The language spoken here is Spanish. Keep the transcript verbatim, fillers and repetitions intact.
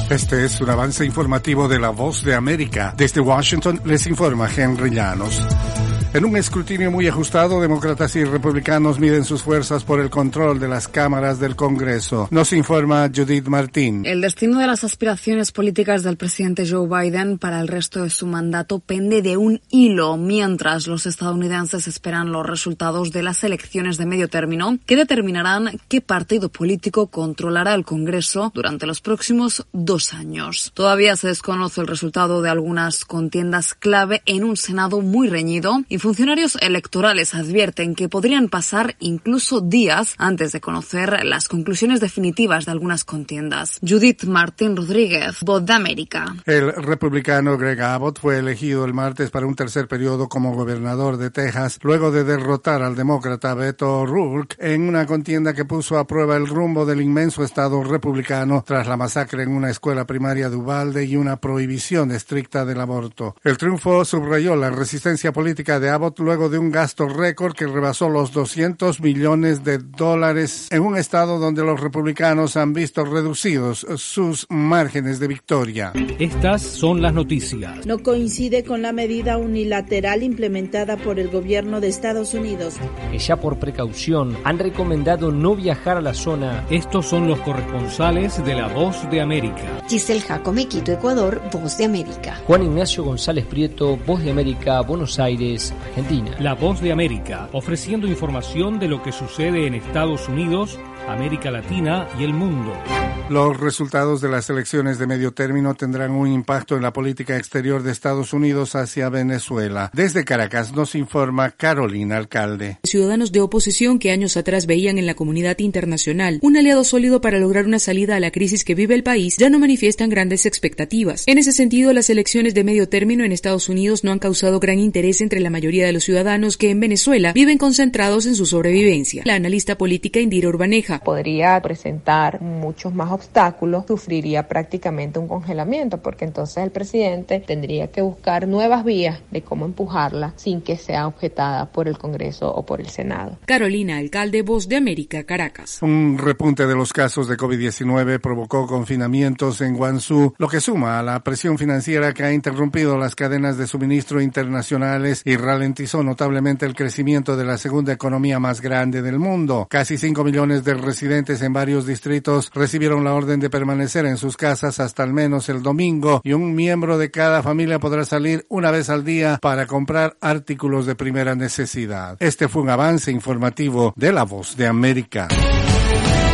Este es un avance informativo de La Voz de América. Desde Washington les informa Henry Llanos. En un escrutinio muy ajustado, demócratas y republicanos miden sus fuerzas por el control de las cámaras del Congreso. Nos informa Judith Martín. El destino de las aspiraciones políticas del presidente Joe Biden para el resto de su mandato pende de un hilo, mientras los estadounidenses esperan los resultados de las elecciones de medio término que determinarán qué partido político controlará el Congreso durante los próximos dos años. Todavía se desconoce el resultado de algunas contiendas clave en un Senado muy reñido y funcionarios electorales advierten que podrían pasar incluso días antes de conocer las conclusiones definitivas de algunas contiendas. Judith Martín Rodríguez, Voz de América. El republicano Greg Abbott fue elegido el martes para un tercer periodo como gobernador de Texas, luego de derrotar al demócrata Beto O'Rourke en una contienda que puso a prueba el rumbo del inmenso estado republicano tras la masacre en una escuela primaria de Uvalde y una prohibición estricta del aborto. El triunfo subrayó la resistencia política de Abbott luego de un gasto récord que rebasó los doscientos millones de dólares en un estado donde los republicanos han visto reducidos sus márgenes de victoria. Estas son las noticias. No coincide con la medida unilateral implementada por el gobierno de Estados Unidos. Ya por precaución han recomendado no viajar a la zona. Estos son los corresponsales de La Voz de América. Giselle Jacome, Quito, Ecuador, Voz de América. Juan Ignacio González Prieto, Voz de América, Buenos Aires, Argentina. La Voz de América, ofreciendo información de lo que sucede en Estados Unidos, América Latina y el mundo. Los resultados de las elecciones de medio término tendrán un impacto en la política exterior de Estados Unidos hacia Venezuela. Desde Caracas nos informa Carolina Alcalde. Ciudadanos de oposición que años atrás veían en la comunidad internacional un aliado sólido para lograr una salida a la crisis que vive el país ya no manifiestan grandes expectativas. En ese sentido, las elecciones de medio término en Estados Unidos no han causado gran interés entre la mayoría de los ciudadanos que en Venezuela viven concentrados en su sobrevivencia. La analista política Indira Urbaneja. Podría presentar muchos más obstáculos, sufriría prácticamente un congelamiento, porque entonces el presidente tendría que buscar nuevas vías de cómo empujarla sin que sea objetada por el Congreso o por el Senado. Carolina Alcalde, Voz de América, Caracas. Un repunte de los casos de COVID diecinueve provocó confinamientos en Guangzhou, lo que suma a la presión financiera que ha interrumpido las cadenas de suministro internacionales y ralentizó notablemente el crecimiento de la segunda economía más grande del mundo. Casi cinco millones de residentes en varios distritos recibieron la orden de permanecer en sus casas hasta al menos el domingo y un miembro de cada familia podrá salir una vez al día para comprar artículos de primera necesidad. Este fue un avance informativo de La Voz de América.